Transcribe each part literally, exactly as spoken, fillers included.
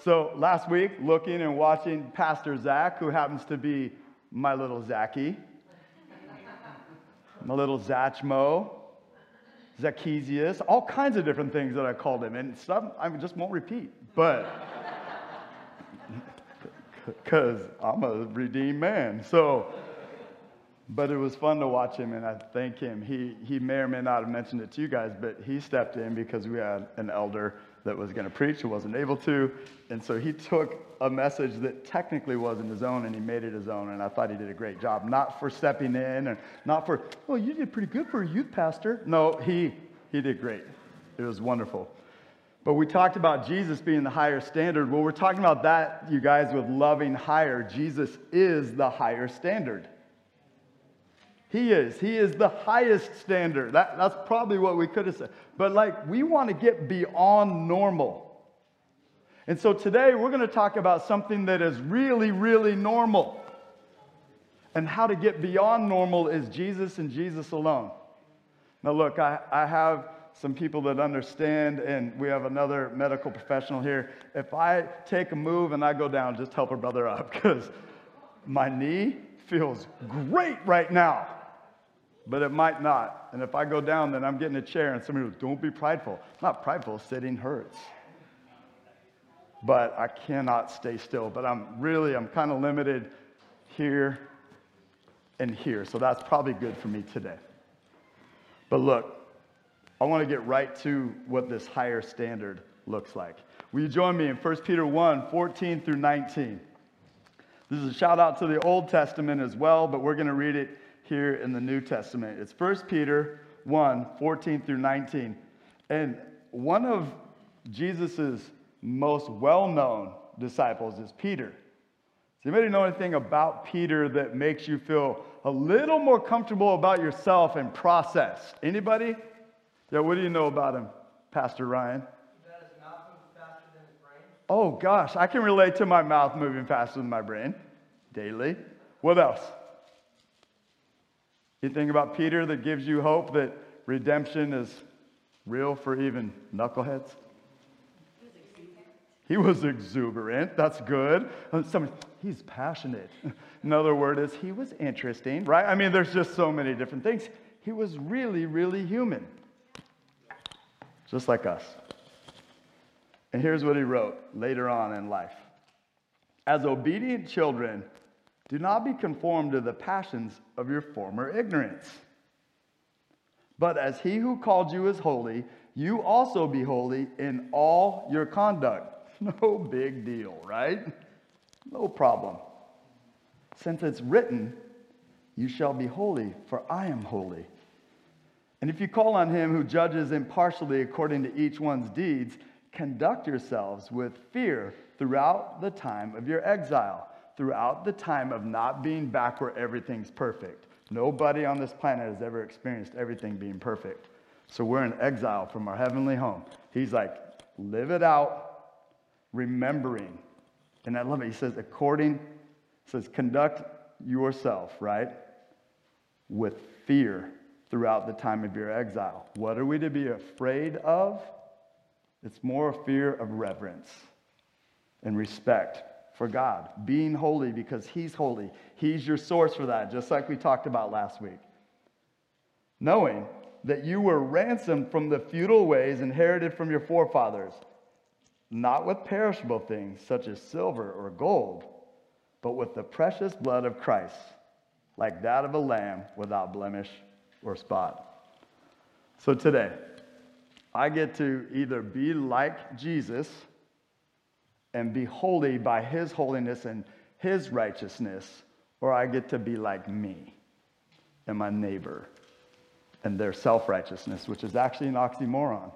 So last week, looking and watching Pastor Zach, who happens to be my little Zachy, my little Zachmo, Zacchesius, all kinds of different things that I called him, and stuff I just won't repeat, but because I'm a redeemed man. So, but it was fun to watch him, and I thank him. He he may or may not have mentioned it to you guys, but he stepped in because we had an elder that was going to preach who wasn't able to, and so he took a message that technically wasn't his own, and he made it his own, and I thought he did a great job. Not for stepping in, and not for, oh, you did pretty good for a youth pastor. No, he he did great. It was wonderful. But we talked about Jesus being the higher standard. Well, we're talking about that, you guys, with loving higher. Jesus is the higher standard. He is. He is the highest standard. That, that's probably what we could have said. But like, we want to get beyond normal. And so today we're going to talk about something that is really, really normal. And how to get beyond normal is Jesus and Jesus alone. Now look, I, I have some people that understand, and we have another medical professional here. If I take a move and I go down, just help a brother up, because my knee feels great right now. But it might not. And if I go down, then I'm getting a chair, and somebody goes, don't be prideful. Not prideful, sitting hurts. But I cannot stay still. But I'm really, I'm kind of limited here and here. So that's probably good for me today. But look, I want to get right to what this higher standard looks like. Will you join me in First Peter one, fourteen through nineteen? This is a shout out to the Old Testament as well, but we're going to read it here in the New Testament. It's First Peter one, fourteen through nineteen. And one of Jesus's most well-known disciples is Peter. Does anybody know anything about Peter that makes you feel a little more comfortable about yourself and processed? Anybody? Yeah, what do you know about him, Pastor Ryan? That his mouth moves faster than his brain. Oh gosh, I can relate to my mouth moving faster than my brain daily. What else? Anything about Peter that gives you hope that redemption is real for even knuckleheads? He was exuberant. That's good. Somebody, he's passionate. Another word is he was interesting, right? I mean, there's just so many different things. He was really, really human, just like us. And here's what he wrote later on in life. As obedient children, do not be conformed to the passions of your former ignorance. But as he who called you is holy, you also be holy in all your conduct. No big deal, right? No problem. Since it's written, you shall be holy, for I am holy. And if you call on him who judges impartially according to each one's deeds, conduct yourselves with fear throughout the time of your exile, throughout the time of not being back where everything's perfect. Nobody on this planet has ever experienced everything being perfect. So we're in exile from our heavenly home. He's like, live it out, remembering. And I love it. He says, according, says, conduct yourself, right, with fear throughout the time of your exile. What are we to be afraid of? It's more a fear of reverence and respect for God, being holy because he's holy. He's your source for that, just like we talked about last week. Knowing that you were ransomed from the futile ways inherited from your forefathers, not with perishable things such as silver or gold, but with the precious blood of Christ, like that of a lamb without blemish or spot. So today, I get to either be like Jesus and be holy by his holiness and his righteousness, or I get to be like me and my neighbor and their self-righteousness, which is actually an oxymoron.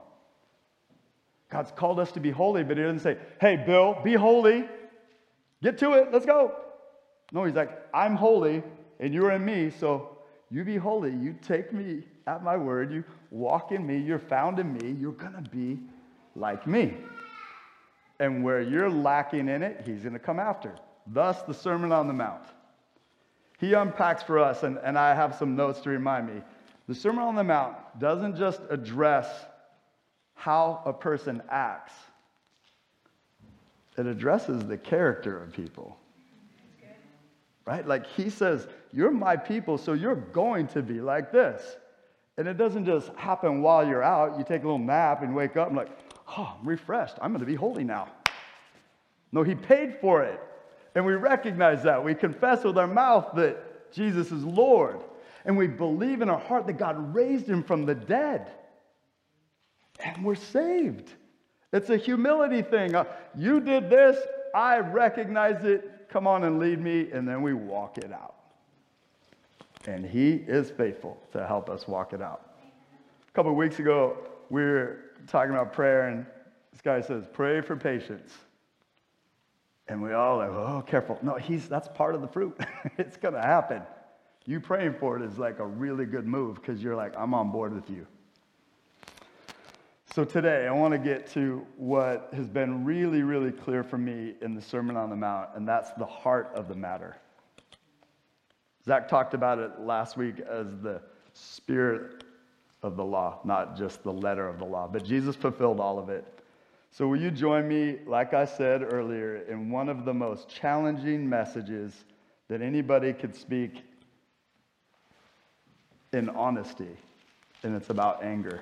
God's called us to be holy, but he doesn't say, hey, Bill, be holy. Get to it. Let's go. No, he's like, I'm holy, and you're in me, so you be holy. You take me at my word. You walk in me. You're found in me. You're going to be like me. And where you're lacking in it, he's going to come after. Thus, the Sermon on the Mount. He unpacks for us, and, and I have some notes to remind me. The Sermon on the Mount doesn't just address how a person acts. it addresses the character of people. Right? Like he says, you're my people, so you're going to be like this. And it doesn't just happen while you're out. You take a little nap and wake up and like, oh, I'm refreshed. I'm going to be holy now. No, he paid for it. And we recognize that. We confess with our mouth that Jesus is Lord. And we believe in our heart that God raised him from the dead. And we're saved. It's a humility thing. Uh, you did this. I recognize it. Come on and lead me. And then we walk it out. And he is faithful to help us walk it out. A couple of weeks ago, we were talking about prayer, and this guy says, pray for patience. And we all like, oh, careful. No, he's that's part of the fruit. It's going to happen. You praying for it is like a really good move because you're like, I'm on board with you. So today, I want to get to what has been really, really clear for me in the Sermon on the Mount, and that's the heart of the matter. Zach talked about it last week as the spirit of the law, not just the letter of the law, but Jesus fulfilled all of it. So will you join me, like I said earlier, in one of the most challenging messages that anybody could speak in honesty, and it's about anger.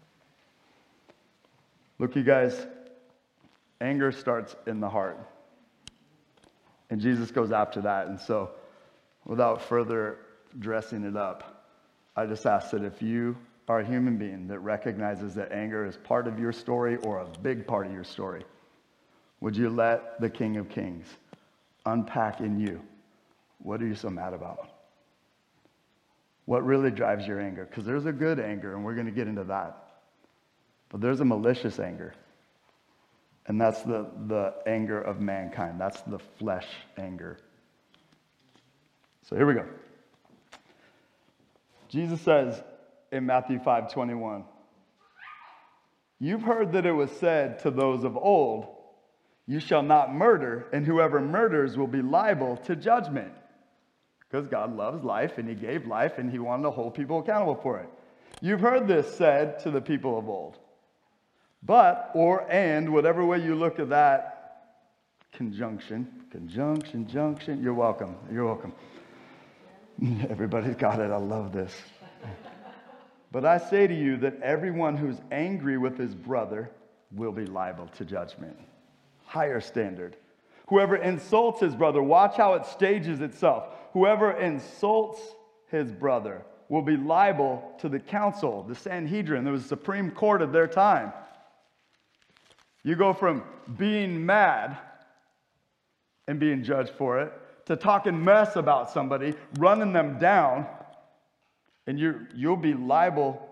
Look, you guys, anger starts in the heart. And Jesus goes after that. And so, without further dressing it up, I just ask that if you are a human being that recognizes that anger is part of your story or a big part of your story, would you let the King of Kings unpack in you, what are you so mad about? What really drives your anger? Because there's a good anger, and we're going to get into that. But there's a malicious anger. And that's the, the anger of mankind. That's the flesh anger. So here we go. Jesus says in Matthew five twenty-one, you've heard that it was said to those of old, you shall not murder, and whoever murders will be liable to judgment. Because God loves life, and he gave life, and he wanted to hold people accountable for it. You've heard this said to the people of old. But, or, and, whatever way you look at that conjunction, conjunction, junction, you're welcome, you're welcome. Everybody's got it, I love this. But I say to you that everyone who's angry with his brother will be liable to judgment. Higher standard. Whoever insults his brother, watch how it stages itself. Whoever insults his brother will be liable to the council, the Sanhedrin. There was the Supreme Court of their time. You go from being mad and being judged for it to talking mess about somebody, running them down, and you you'll be liable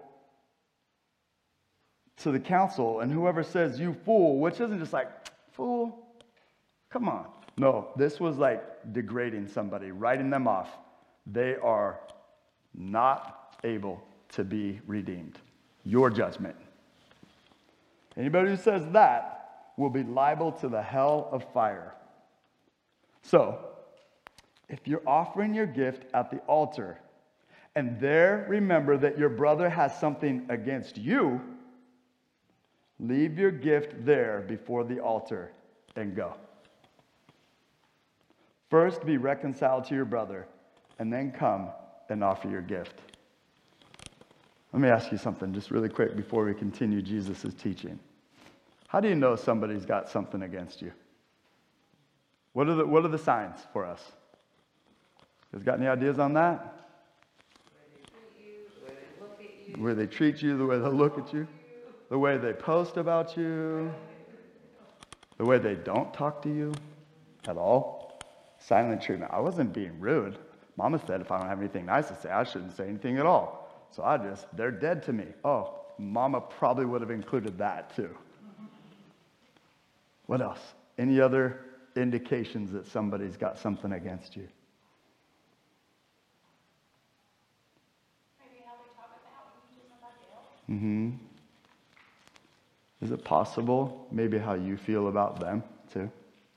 to the council. And whoever says you fool, which isn't just like, fool, come on. No, this was like degrading somebody, writing them off. They are not able to be redeemed. Your judgment. Anybody who says that will be liable to the hell of fire. So, if you're offering your gift at the altar, and there remember that your brother has something against you, leave your gift there before the altar and go. First, be reconciled to your brother, and then come and offer your gift. Let me ask you something just really quick before we continue Jesus' teaching. How do you know somebody's got something against you? What are the, what are the signs for us? You guys got any ideas on that? The way they treat you, the way they look at you, the way they post about you, the way they don't talk to you at all. Silent treatment. I wasn't being rude. Mama said if I don't have anything nice to say, I shouldn't say anything at all. So I just, they're dead to me. Oh, Mama probably would have included that too. What else? Any other indications that somebody's got something against you? Maybe how they talk about you to somebody else. Mm-hmm. Is it possible maybe how you feel about them too?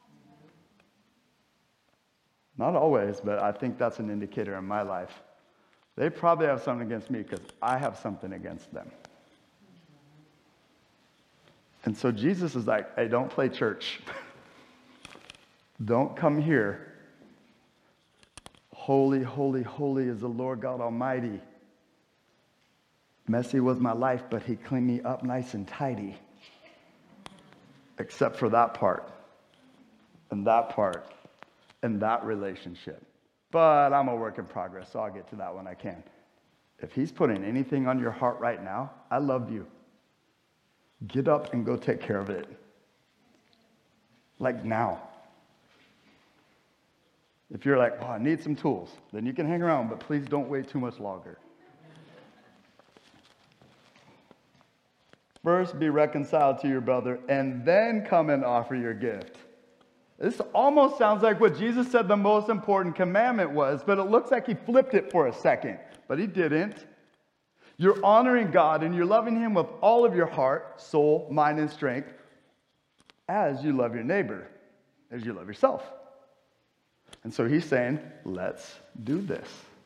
Not always, but I think that's an indicator in my life. They probably have something against me because I have something against them. And so Jesus is like, hey, don't play church. Don't come here. Holy, holy, holy is the Lord God Almighty. Messy was my life, but he cleaned me up nice and tidy. Except for that part, and that part, and that relationship. But I'm a work in progress, so I'll get to that when I can. If he's putting anything on your heart right now, I love you. Get up and go take care of it. Like now. If you're like, oh, I need some tools, then you can hang around, but please don't wait too much longer. First, be reconciled to your brother, and then come and offer your gift. This almost sounds like what Jesus said the most important commandment was, but it looks like he flipped it for a second, but he didn't. You're honoring God, and you're loving him with all of your heart, soul, mind, and strength, as you love your neighbor, as you love yourself. And so he's saying, let's do this.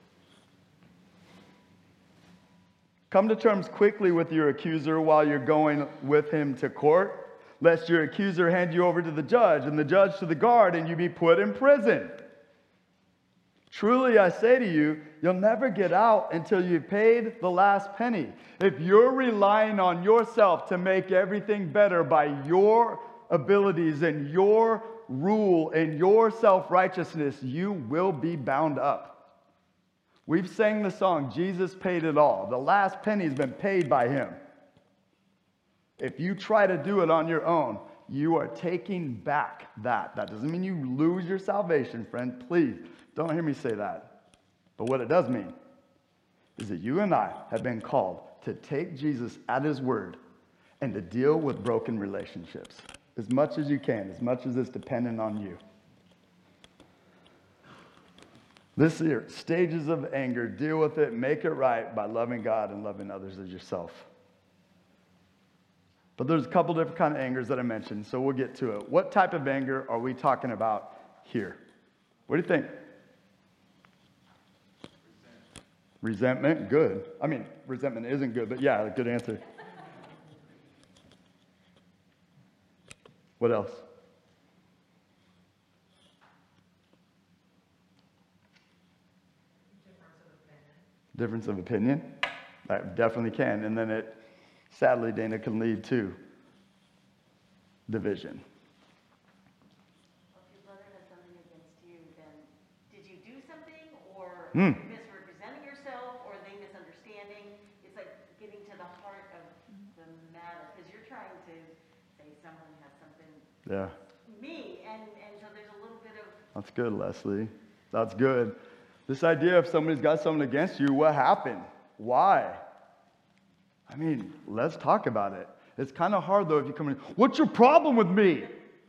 Come to terms quickly with your accuser while you're going with him to court, lest your accuser hand you over to the judge, and the judge to the guard, and you be put in prison. Truly, I say to you, you'll never get out until you've paid the last penny. If you're relying on yourself to make everything better by your abilities and your rule and your self-righteousness, you will be bound up. We've sang the song, Jesus paid it all. The last penny's been paid by him. If you try to do it on your own, you are taking back that. That doesn't mean you lose your salvation, friend. Please, don't hear me say that. But what it does mean is that you and I have been called to take Jesus at his word and to deal with broken relationships as much as you can, as much as it's dependent on you. This year, stages of anger, deal with it, make it right by loving God and loving others as yourself. But there's a couple different kind of angers that I mentioned, so we'll get to it. What type of anger are we talking about here? What do you think? Resentment. Resentment, good. I mean, resentment isn't good, but yeah, good answer. What else? Difference of opinion. That definitely can. And then it, sadly, Dana, can lead to division. Well, if your brother has something against you, then did you do something, or Mm. are you misrepresenting yourself, or are they misunderstanding? It's like getting to the heart of the matter, because you're trying to say someone has something Yeah. me, and, and so there's a little bit of, That's good, Leslie. That's good. This idea of somebody's got something against you, what happened? Why? I mean, let's talk about it. It's kind of hard, though, if you come in, what's your problem with me?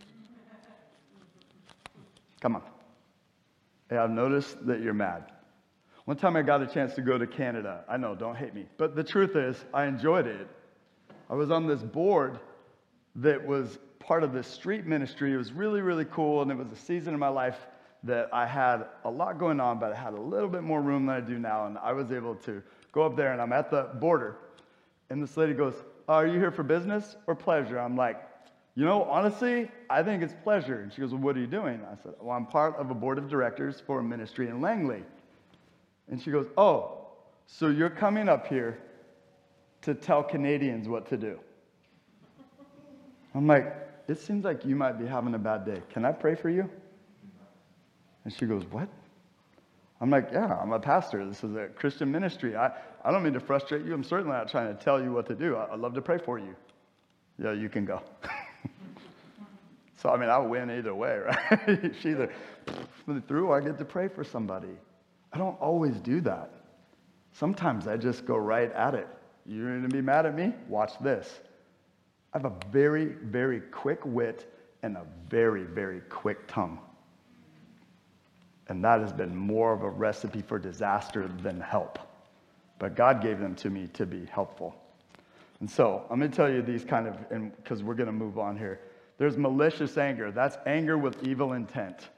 Come on. Hey, I've noticed that you're mad. One time I got a chance to go to Canada. I know, don't hate me. But the truth is, I enjoyed it. I was on this board that was part of this street ministry. It was really, really cool, and it was a season in my life that I had a lot going on, but I had a little bit more room than I do now, and I was able to go up there, and I'm at the border, and this lady goes, oh, are you here for business or pleasure? I'm like, you know, honestly, I think it's pleasure. And she goes, well, what are you doing? I said, well, I'm part of a board of directors for a ministry in Langley. And she goes, oh, so you're coming up here to tell Canadians what to do. I'm like, it seems like you might be having a bad day. Can I pray for you? And she goes, what? I'm like, yeah, I'm a pastor. This is a Christian ministry. I, I don't mean to frustrate you. I'm certainly not trying to tell you what to do. I, I'd love to pray for you. Yeah, you can go. So, I mean, I'll win either way, right? She either through or I get to pray for somebody. I don't always do that. Sometimes I just go right at it. You're going to be mad at me? Watch this. I have a very, very quick wit and a very, very quick tongue. And that has been more of a recipe for disaster than help. But God gave them to me to be helpful. And so I'm going to tell you these kind of, and because we're going to move on here. There's malicious anger. That's anger with evil intent.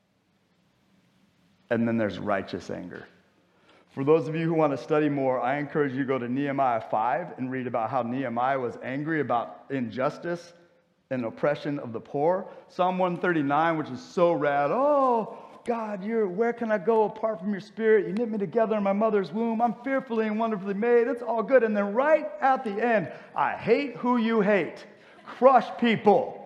And then there's righteous anger. For those of you who want to study more, I encourage you to go to Nehemiah five and read about how Nehemiah was angry about injustice and oppression of the poor. Psalm one thirty-nine, which is so rad. Oh, God, you're, where can I go apart from your spirit? You knit me together in my mother's womb. I'm fearfully and wonderfully made. It's all good. And then right at the end, I hate who you hate. Crush people.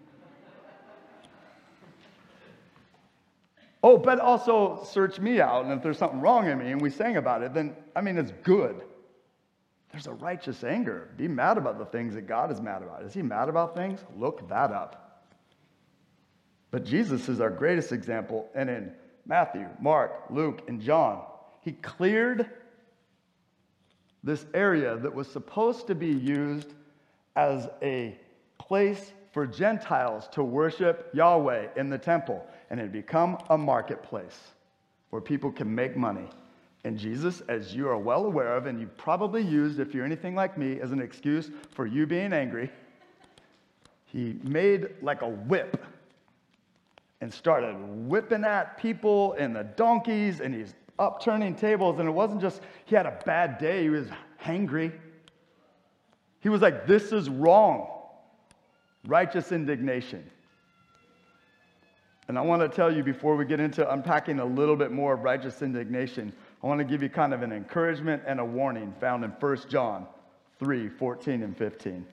Oh, but also search me out. And if there's something wrong in me and we sang about it, then, I mean, it's good. There's a righteous anger. Be mad about the things that God is mad about. Is he mad about things? Look that up. But Jesus is our greatest example. And in Matthew, Mark, Luke, and John, he cleared this area that was supposed to be used as a place for Gentiles to worship Yahweh in the temple. And it had become a marketplace where people can make money. And Jesus, as you are well aware of, and you've probably used, if you're anything like me, as an excuse for you being angry, he made like a whip and started whipping at people and the donkeys, and he's upturning tables. And it wasn't just he had a bad day, he was hangry. He was like, this is wrong. Righteous indignation. And I want to tell you, before we get into unpacking a little bit more of righteous indignation, I want to give you kind of an encouragement and a warning found in First John three, fourteen and fifteen.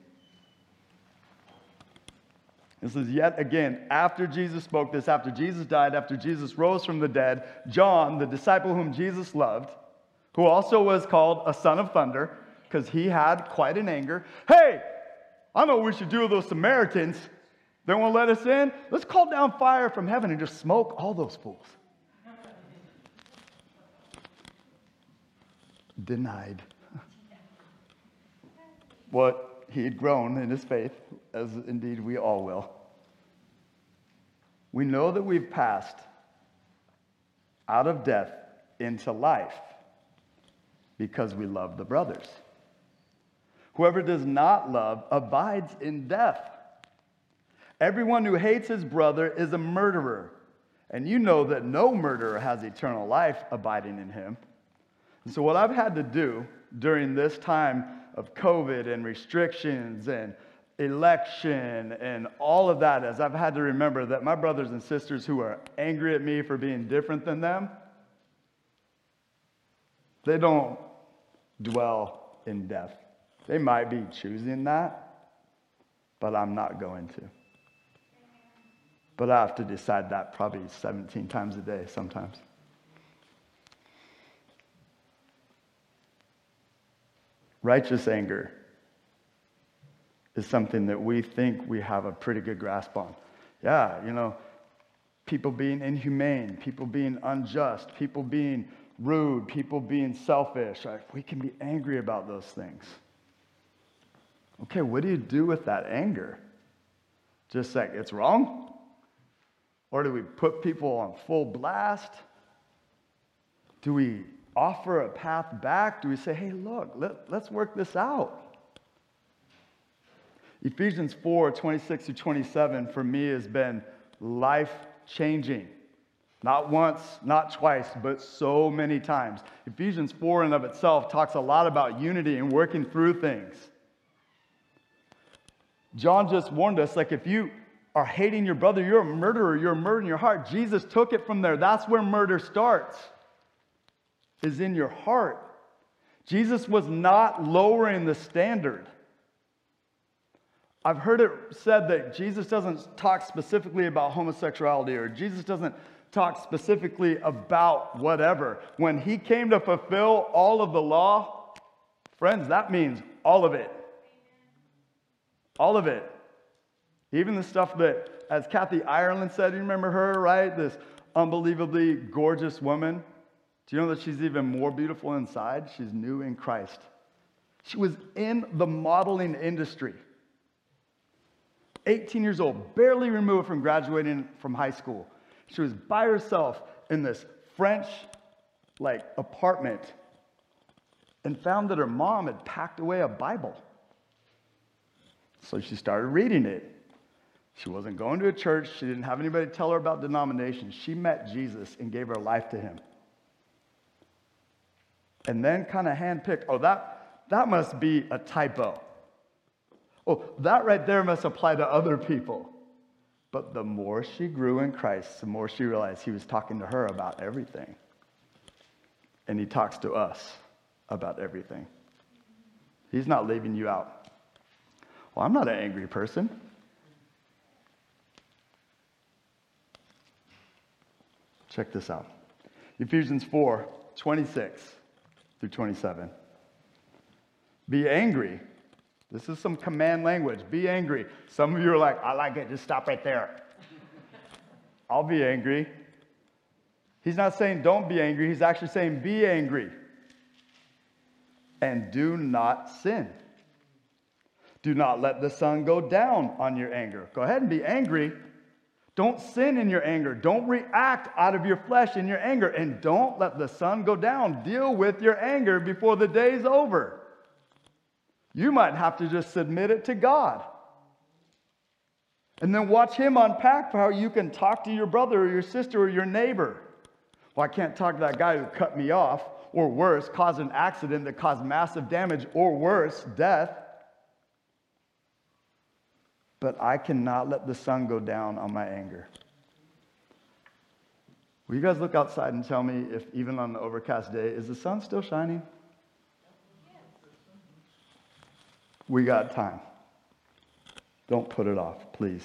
This is yet again, after Jesus spoke this, after Jesus died, after Jesus rose from the dead, John, the disciple whom Jesus loved, who also was called a son of thunder, because he had quite an anger. Hey, I know what we should do with those Samaritans. They won't let us in. Let's call down fire from heaven and just smoke all those fools. Denied. What he had grown in his faith, as indeed we all will. We know that we've passed out of death into life because we love the brothers. Whoever does not love abides in death. Everyone who hates his brother is a murderer, and you know that no murderer has eternal life abiding in him. And so what I've had to do during this time of COVID and restrictions and election and all of that is I've had to remember that my brothers and sisters who are angry at me for being different than them, they don't dwell in death. They might be choosing that, but I'm not going to. But I have to decide that probably seventeen times a day sometimes. Righteous anger is something that we think we have a pretty good grasp on. Yeah, you know, people being inhumane, people being unjust, people being rude, people being selfish. Like, we can be angry about those things. Okay, what do you do with that anger? Just like, it's wrong? Or do we put people on full blast? Do we offer a path back? Do we say, hey, look, let, let's work this out? Ephesians four, twenty-six through twenty-seven for me has been life-changing. Not once, not twice, but so many times. Ephesians four in of itself talks a lot about unity and working through things. John just warned us, like, if you are hating your brother, you're a murderer, you're a murder in your heart. Jesus took it from there. That's where murder starts, is in your heart. Jesus was not lowering the standard. I've heard it said that Jesus doesn't talk specifically about homosexuality, or Jesus doesn't talk specifically about whatever. When he came to fulfill all of the law, friends, that means all of it. All of it. Even the stuff that, as Kathy Ireland said, you remember her, right? This unbelievably gorgeous woman. Do you know that she's even more beautiful inside? She's new in Christ. She was in the modeling industry. eighteen years old, barely removed from graduating from high school. She was by herself in this French, like, apartment and found that her mom had packed away a Bible. So she started reading it. She wasn't going to a church. She didn't have anybody tell her about denominations. She met Jesus and gave her life to him. And then kind of handpicked, oh, that, that must be a typo. Oh, that right there must apply to other people. But the more she grew in Christ, the more she realized he was talking to her about everything. And he talks to us about everything. He's not leaving you out. Well, I'm not an angry person. Check this out. Ephesians four, twenty-six through twenty-seven. Be angry. This is some command language. Be angry. Some of you are like, I like it. Just stop right there. I'll be angry. He's not saying don't be angry. He's actually saying be angry. And do not sin. Do not let the sun go down on your anger. Go ahead and be angry. Don't sin in your anger. Don't react out of your flesh in your anger. And don't let the sun go down. Deal with your anger before the day's over. You might have to just submit it to God. And then watch him unpack how you can talk to your brother or your sister or your neighbor. Well, I can't talk to that guy who cut me off, or worse, caused an accident that caused massive damage, or worse, death. But I cannot let the sun go down on my anger. Will you guys look outside and tell me if even on the overcast day, is the sun still shining? We got time. Don't put it off, please.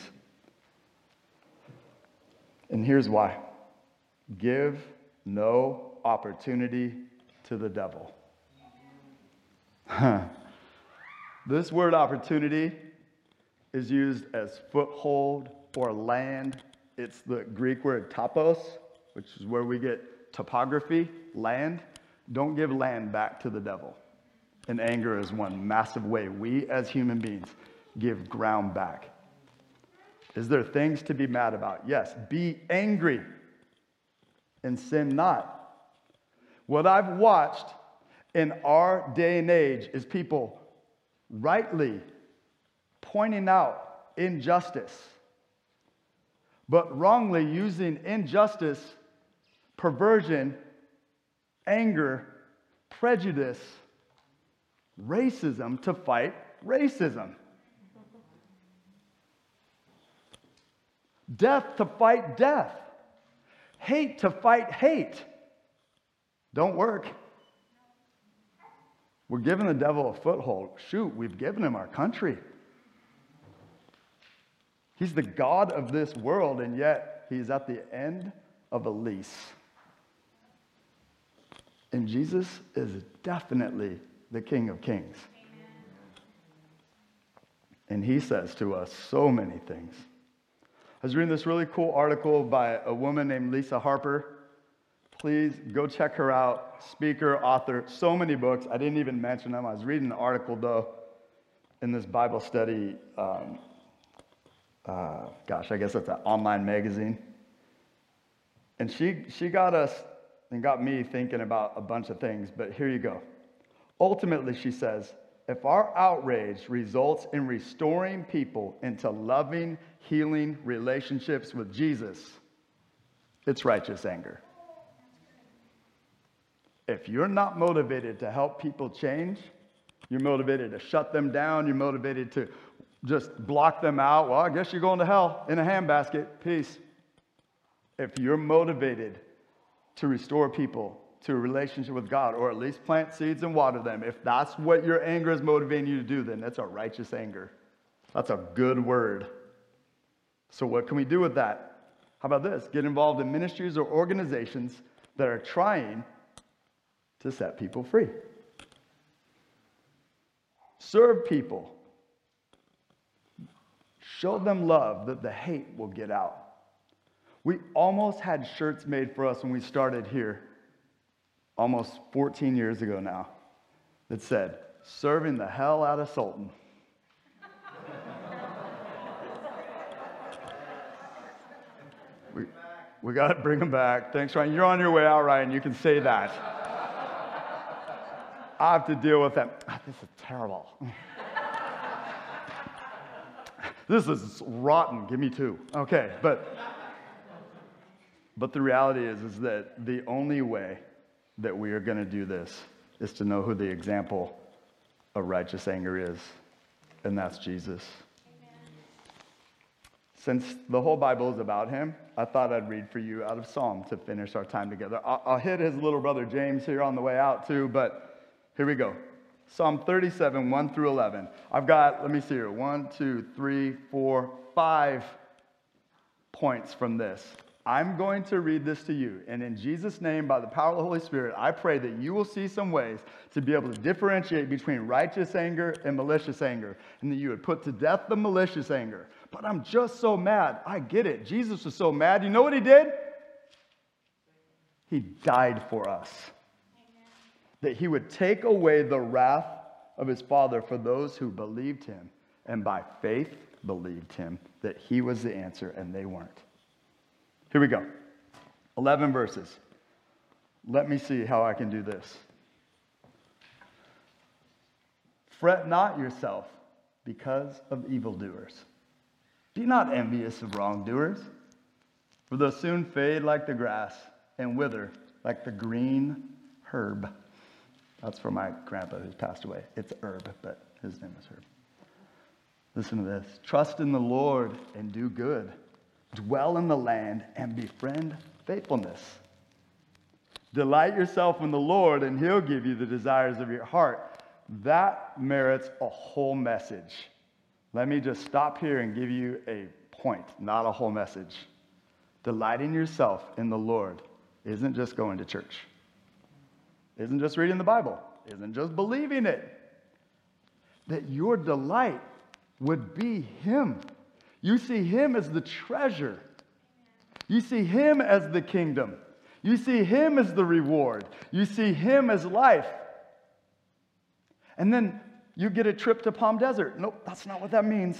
And here's why. Give no opportunity to the devil. This word opportunity is used as foothold or land. It's the Greek word topos, which is where we get topography, land. Don't give land back to the devil. And anger is one massive way we as human beings give ground back. Is there things to be mad about? Yes. Be angry and sin not. What I've watched in our day and age is people rightly pointing out injustice, but wrongly using injustice, perversion, anger, prejudice, racism to fight racism. Death to fight death. Hate to fight hate. Don't work. We're giving the devil a foothold. Shoot, we've given him our country. He's the God of this world, and yet he's at the end of a lease. And Jesus is definitely the King of Kings. Amen. And he says to us so many things. I was reading this really cool article by a woman named Lisa Harper. Please go check her out. Speaker, author, so many books. I didn't even mention them. I was reading an article, though, in this Bible study. Um, uh, gosh, I guess it's an online magazine. And she, she got us and got me thinking about a bunch of things, but here you go. Ultimately, she says, if our outrage results in restoring people into loving, healing relationships with Jesus, it's righteous anger. If you're not motivated to help people change, you're motivated to shut them down, you're motivated to just block them out, well, I guess you're going to hell in a handbasket. Peace. If you're motivated to restore people to a relationship with God, or at least plant seeds and water them, if that's what your anger is motivating you to do, then that's a righteous anger. That's a good word. So what can we do with that? How about this? Get involved in ministries or organizations that are trying to set people free. Serve people. Show them love that the hate will get out. We almost had shirts made for us when we started here, almost fourteen years ago now, that said, serving the hell out of Sultan. we we got to bring them back. Thanks, Ryan. You're on your way out, Ryan. You can say that. I have to deal with that. Ah, this is terrible. This is rotten. Give me two. Okay, but but the reality is, is that the only way that we are going to do this is to know who the example of righteous anger is. and that's Jesus. Since the whole Bible is about him, I thought I'd read for you out of Psalm to finish our time together. I'll, I'll hit his little brother James here on the way out too, but here we go. Psalm thirty-seven, one through eleven. I've got, let me see here, one, two, three, four, five points from this. I'm going to read this to you, and in Jesus' name, by the power of the Holy Spirit, I pray that you will see some ways to be able to differentiate between righteous anger and malicious anger, and that you would put to death the malicious anger. But I'm just so mad. I get it. Jesus was so mad. You know what he did? He died for us. Amen. That he would take away the wrath of his Father for those who believed him, and by faith believed him, that he was the answer and they weren't. Here we go. eleven verses. Let me see how I can do this. Fret not yourself because of evildoers. Be not envious of wrongdoers, for they'll soon fade like the grass and wither like the green herb. That's for my grandpa who's passed away. It's herb, but his name is Herb. Listen to this. Trust in the Lord and do good. Dwell in the land and befriend faithfulness. Delight yourself in the Lord, and he'll give you the desires of your heart. That merits a whole message. Let me just stop here and give you a point, not a whole message. Delighting yourself in the Lord isn't just going to church. Isn't just reading the Bible. Isn't just believing it. That your delight would be him. You see him as the treasure. You see him as the kingdom. You see him as the reward. You see him as life. And then you get a trip to Palm Desert. Nope, that's not what that means.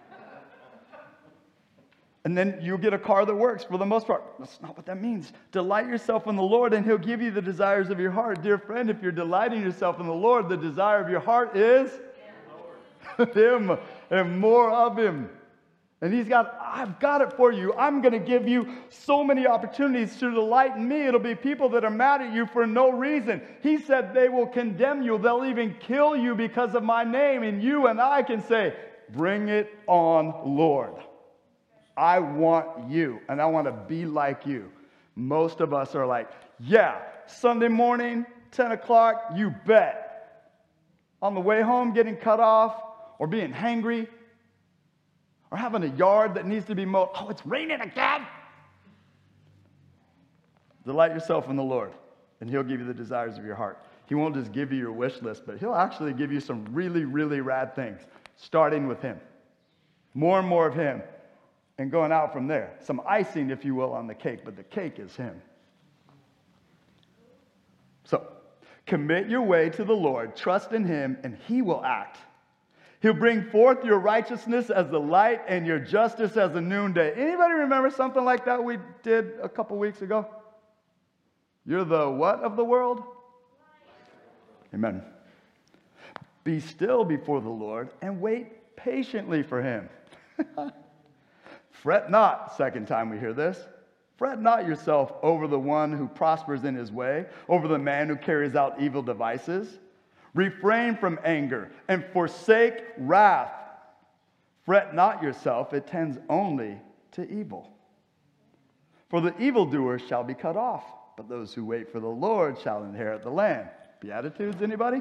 And then you get a car that works for the most part. That's not what that means. Delight yourself in the Lord, and he'll give you the desires of your heart. Dear friend, if you're delighting yourself in the Lord, the desire of your heart is him and more of him. And he's got, I've got it for you. I'm going to give you so many opportunities to delight in me. It'll be people that are mad at you for no reason. He said they will condemn you. They'll even kill you because of my name. And you and I can say, bring it on, Lord. I want you, and I want to be like you. Most of us are like, yeah, Sunday morning, ten o'clock, you bet. On the way home, getting cut off, or being hangry, or having a yard that needs to be mowed. Oh, it's raining again. Delight yourself in the Lord, and he'll give you the desires of your heart. He won't just give you your wish list, but he'll actually give you some really, really rad things, starting with him. More and more of him, and going out from there. Some icing, if you will, on the cake, but the cake is him. So, commit your way to the Lord, trust in him, and he will act. He'll bring forth your righteousness as the light and your justice as the noonday. Anybody remember something like that we did a couple weeks ago? You're the what of the world? Amen. Be still before the Lord and wait patiently for him. Fret not, second time we hear this. Fret not yourself over the one who prospers in his way, over the man who carries out evil devices. Refrain from anger and forsake wrath. Fret not yourself, it tends only to evil. For the evildoer shall be cut off, but those who wait for the Lord shall inherit the land. Beatitudes, anybody?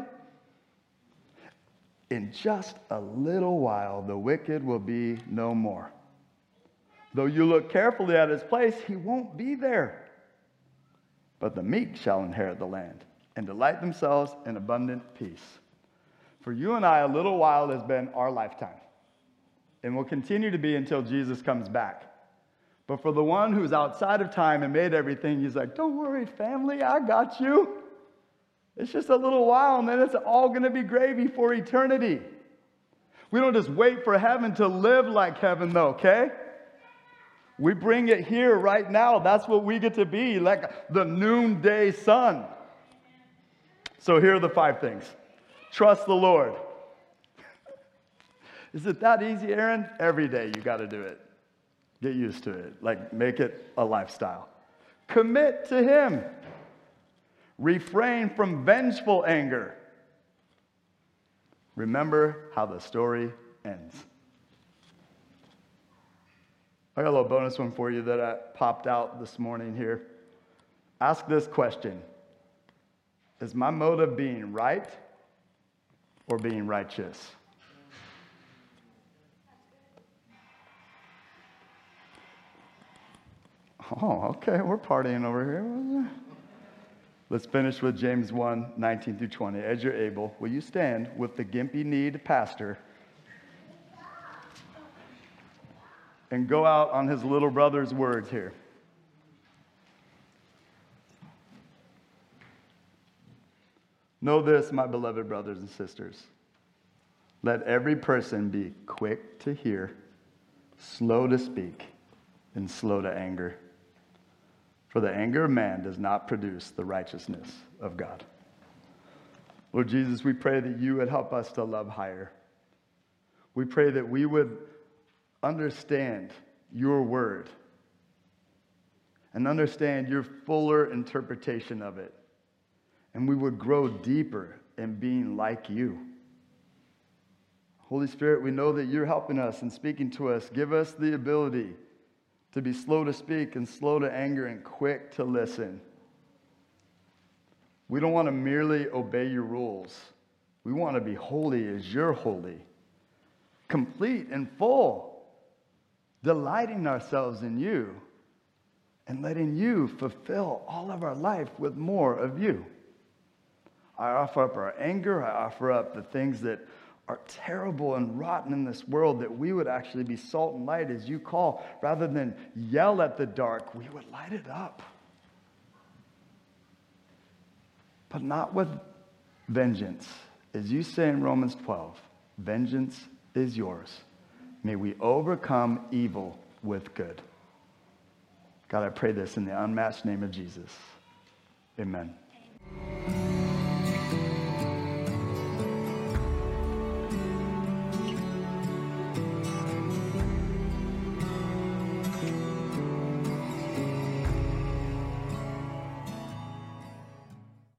In just a little while, the wicked will be no more. Though you look carefully at his place, he won't be there. But the meek shall inherit the land and delight themselves in abundant peace. For you and I, a little while has been our lifetime, and will continue to be until Jesus comes back. But for the one who's outside of time and made everything, he's like, don't worry, family, I got you. It's just a little while, and then it's all going to be gravy for eternity. We don't just wait for heaven to live like heaven, though, okay? We bring it here right now. That's what we get to be, like the noonday sun. So here are the five things. Trust the Lord. Is it that easy, Aaron? Every day you got to do it. Get used to it. Like, make it a lifestyle. Commit to him. Refrain from vengeful anger. Remember how the story ends. I got a little bonus one for you that I popped out this morning here. Ask this question: is my motive being right or being righteous? Oh, okay, we're partying over here. Let's finish with James one, nineteen through twenty. As you're able, will you stand with the gimpy-kneed pastor and go out on his little brother's words here? Know this, my beloved brothers and sisters. Let every person be quick to hear, slow to speak, and slow to anger. For the anger of man does not produce the righteousness of God. Lord Jesus, we pray that you would help us to love higher. We pray that we would understand your word and understand your fuller interpretation of it. And we would grow deeper in being like you. Holy Spirit, we know that you're helping us and speaking to us. Give us the ability to be slow to speak and slow to anger and quick to listen. We don't want to merely obey your rules. We want to be holy as you're holy, complete and full, delighting ourselves in you and letting you fulfill all of our life with more of you. I offer up our anger. I offer up the things that are terrible and rotten in this world, that we would actually be salt and light as you call. Rather than yell at the dark, we would light it up. But not with vengeance. As you say in Romans twelve, vengeance is yours. May we overcome evil with good. God, I pray this in the unmatched name of Jesus. Amen.